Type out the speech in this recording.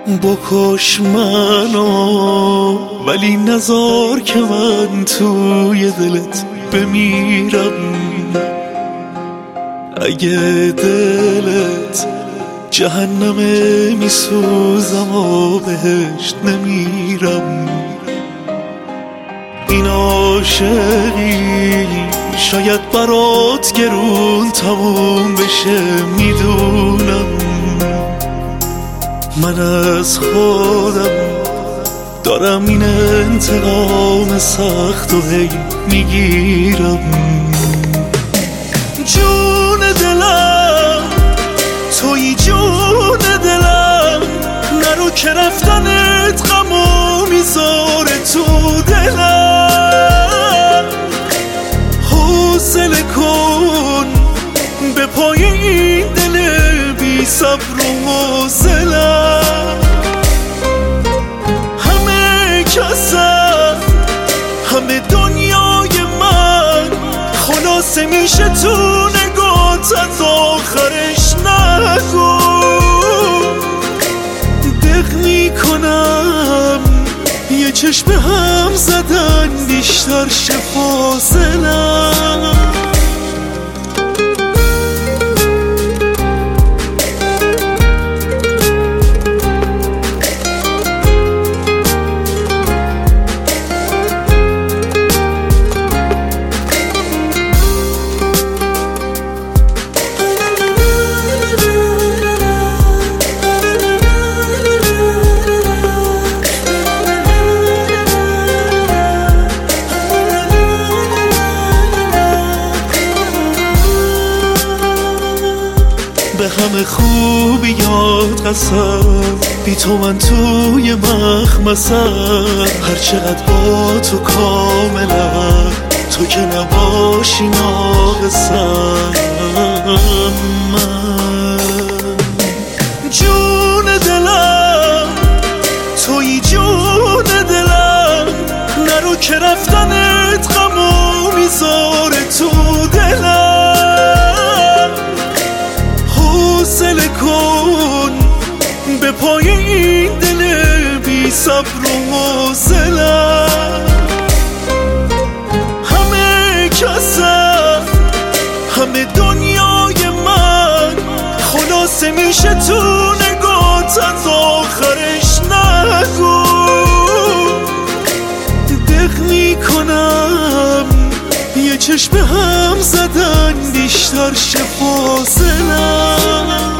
بکش منو ولی نذار که من توی دلت بمیرم. اگه دلت جهنمه میسوزم و بهشت نمیرم. این عاشقی شاید برات گرون تموم بشه، میدونم. من از خودم دارم این انتقام سخت و هی میگیرم. جون دلم توی جون دلم، نرو که رفتنت غمو میذاره تو دلم. حوصله کن به پای این دل بی صبر و حوصله‌ام. همه کسم همه دنیای من خلاصه میشه تو نگات، از آخرش نگو. دق میکنم یه چشم هم زدن بیشتر شه فاصله‌ام. به همه خوبیات قسم، بی تو من توی مخمسم. هر چقدر با تو کاملم، تو که نباشی ناقصم. من جون دلم توی جون دلم، نرو که رفتنت غمو میذاره تو دلم. حوصله کن به پای این دل بی صبر و حوصله‌ام. همه کسم همه دنیای من خلاصه میشه تو نگات، از آخرش نگو. دق میکنم یه چشم هم زدن بیشتر شه فاصله‌ام.